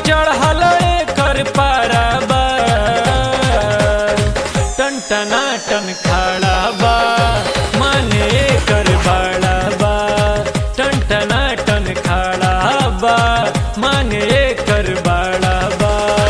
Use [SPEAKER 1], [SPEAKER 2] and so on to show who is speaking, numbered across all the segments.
[SPEAKER 1] चढ़ल एकर पारा बा टन टना टन खड़ा बा मांगे एकर बड़ा बा टन टना टन खड़ा बा मांगे एकर बड़ा बा।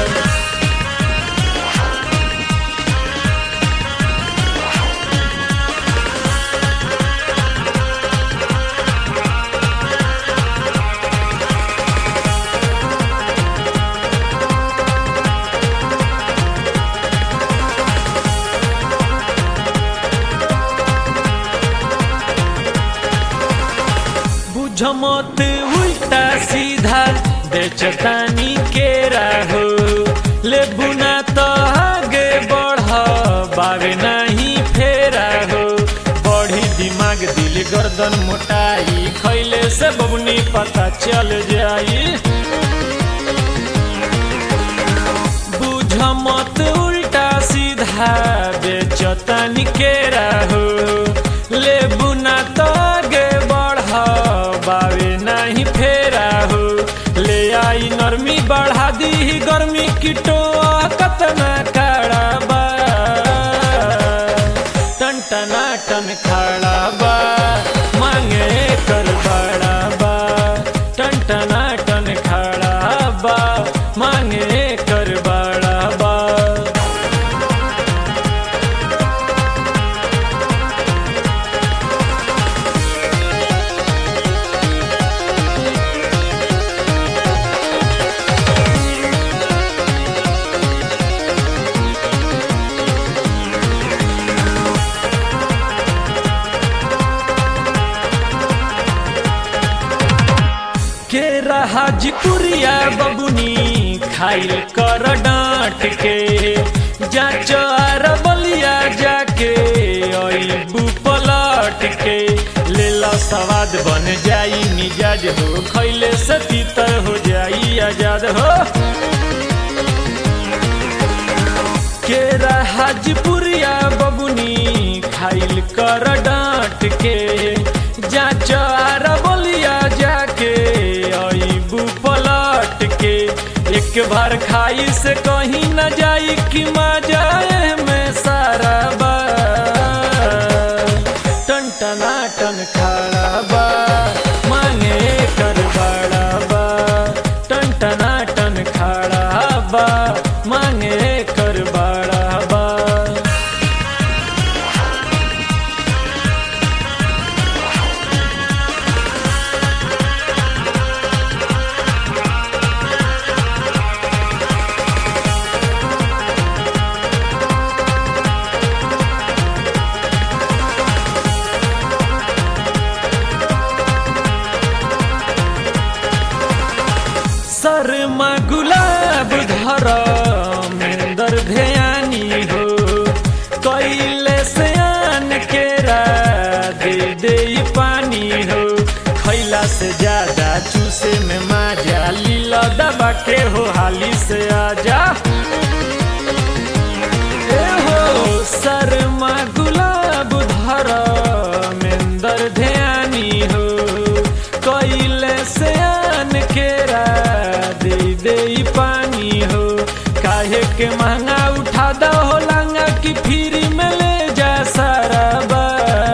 [SPEAKER 1] बुझमत उल्टा सीधा बेचतानी के राहो ले बुना तो आगे बढ़ बावे नहीं फेरा हो बढ़ी दिमाग दिल गर्दन मोटाई खैले से बबनी पता चल जाई। बुझमत उल्टा सीधा बेचतानी के राहो ले बुना तो आगे बढ़ बावे नहीं फेरा हो ले आई नरमी बढ़ा दी गर्मी कीटो कतना खड़ा बा टन टना टन खड़ा बा मांगे कर बड़ा बा टन टना टन खड़ा बा मांगे कर बड़ा बा। के हाजीपुरिया बबुनी खाइल कर डांट के जाचार बलिया जाके अबू पलट के लेला स्वाद बन जाई मिजाज हो खैले से तीतर हो जाई आजाद हो। के हाजीपुरिया बबुनी खाइल कर डांट के जाचार बलिया जाके अबू पलट के एक बार खाई से कहीं न जाई कि मजा में सारा बा टन टना टन खड़ा बा मांगे कर बड़ा बा टन टना टन खड़ा बा मांगे कर बड़ा बा। शर्मा गुलाब धर मेंदर ध्यानी हो कैले से आन के दे दे पानी हो खैला से ज्यादा चूसे में माजा लीला दबा के हो हाली से आजा ए हो शर्मा गुलाब धर मेंदर ध्यानी हो कैले से आन के दे पानी हो काहे के महंगा उठा दो हो लांगा की फ्री में ले जा सारा बा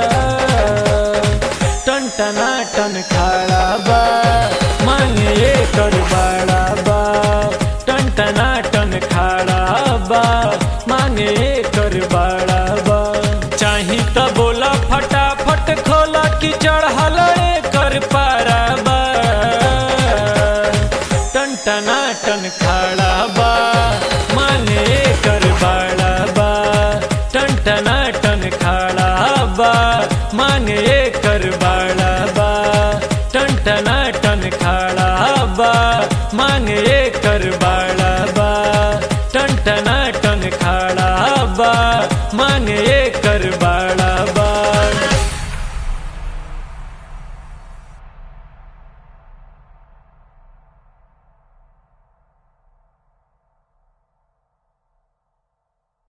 [SPEAKER 1] टन टना टन खड़ा बा मांगे कर बड़ा बा टन टना टन खड़ा बा मांगे कर बड़ा बा। चाही तो बोला फटाफट खोला कि चढ़ल कर पारा बा टन टना टन खड़ा